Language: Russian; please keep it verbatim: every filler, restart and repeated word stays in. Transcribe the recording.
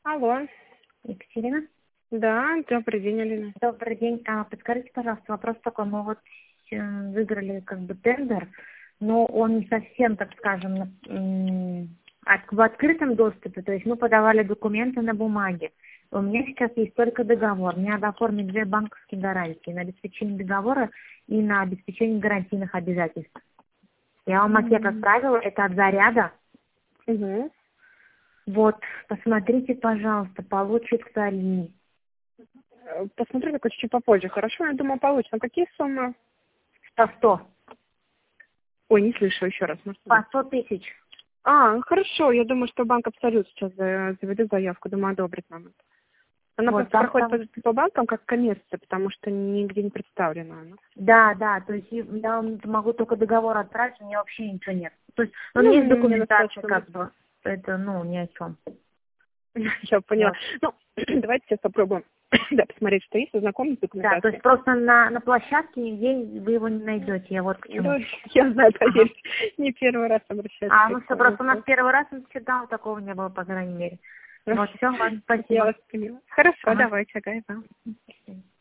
Алло. Екатерина? Да, добрый день, Алина. Добрый день. А, подскажите, пожалуйста, вопрос такой. Мы вот э, выиграли как бы тендер, но он не совсем, так скажем, м, от- в открытом доступе. То есть мы подавали документы на бумаге. У меня сейчас есть только договор. Мне надо оформить две банковские гарантии на обеспечение договора и на обеспечение гарантийных обязательств. Я вам макет отправила, это от заряда. Угу. Вот, посмотрите, пожалуйста, получится ли. Посмотрю только чуть-чуть попозже. Хорошо, я думаю, получится. Какие суммы? По сто. Ой, не слышу еще раз. Может, По сто тысяч. А, хорошо. Я думаю, что банк Абсолют сейчас за- заведет заявку. Думаю, одобрит нам это. Она Вот, просто там, проходит там- по, по банкам как коммерция, потому что нигде не представлена она. Да, да, то есть и я вам могу только договор отправить, у меня вообще ничего нет. То есть, ну, у Ну, меня есть мне документация, достаточно. как бы, это, ну, ни о чем. Я поняла. Вот. Ну, давайте сейчас попробуем да, посмотреть, что есть, ознакомиться с Да, то документацией. есть просто на, на площадке нигде вы его не найдете, я вот к чему. Да, я знаю, Ага. поверьте, не первый раз обращаюсь. А, к ну все, такому просто у нас вопросу. первый раз институт, такого не было, по крайней мере. Вот, все, ладно, Я спасибо. вас поняла. Хорошо, Ага. давайте, ага, да. До свидания.